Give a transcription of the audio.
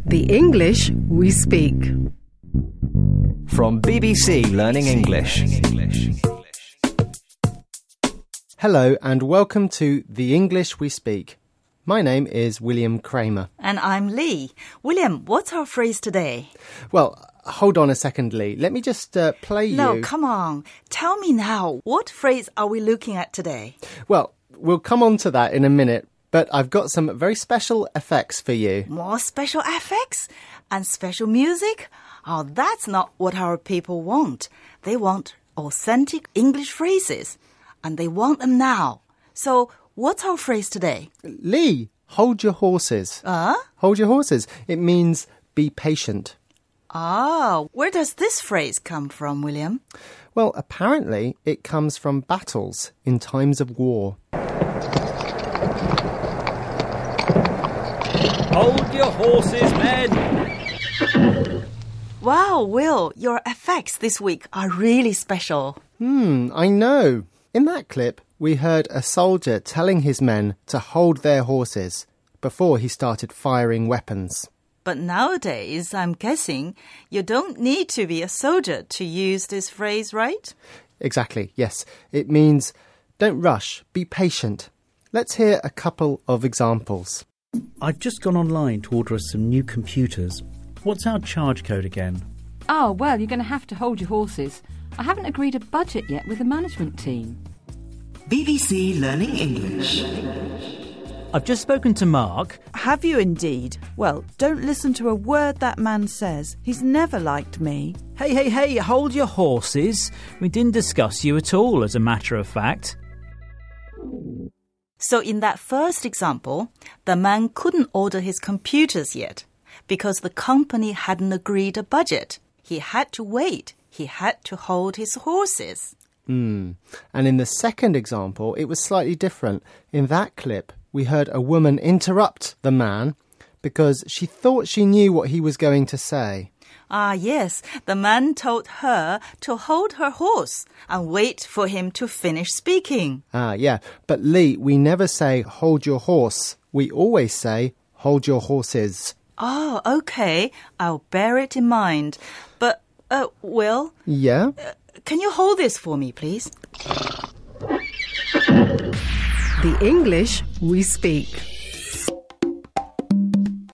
The English we speak. From BBC Learning English. Hello and welcome to The English We Speak. My name is William Kramer. And I'm Lee. William, what's our phrase today? Well, hold on a second, Lee. Let me just play you... No, come on. Tell me now. What phrase are we looking at today? Well, we'll come on to that in a minute, but I've got some very special effects for you. More special effects? And special music? Oh, that's not what our people want. They want authentic English phrases. And they want them now. So, what's our phrase today? Lee, hold your horses. Hold your horses. It means be patient. Ah, where does this phrase come from, William? Well, apparently it comes from battles in times of war. Hold your horses, men! Wow, Will, your effects this week are really special. I know. In that clip, we heard a soldier telling his men to hold their horses before he started firing weapons. But nowadays, I'm guessing you don't need to be a soldier to use this phrase, right? Exactly, yes. It means don't rush, be patient. Let's hear a couple of examples. I've just gone online to order us some new computers. What's our charge code again? Oh, well, you're going to have to hold your horses. I haven't agreed a budget yet with the management team. BBC Learning English. I've just spoken to Mark. Have you indeed? Well, don't listen to a word that man says. He's never liked me. Hey, hold your horses. We didn't discuss you at all, as a matter of fact. So in that first example, the man couldn't order his computers yet because the company hadn't agreed a budget. He had to wait. He had to hold his horses. And in the second example, it was slightly different. In that clip, we heard a woman interrupt the man because she thought she knew what he was going to say. Ah, yes, the man told her to hold her horse and wait for him to finish speaking. Ah, yeah. But Lee, we never say hold your horse. We always say hold your horses. Oh, okay. I'll bear it in mind. But, Will? Yeah? Can you hold this for me, please? The English we speak.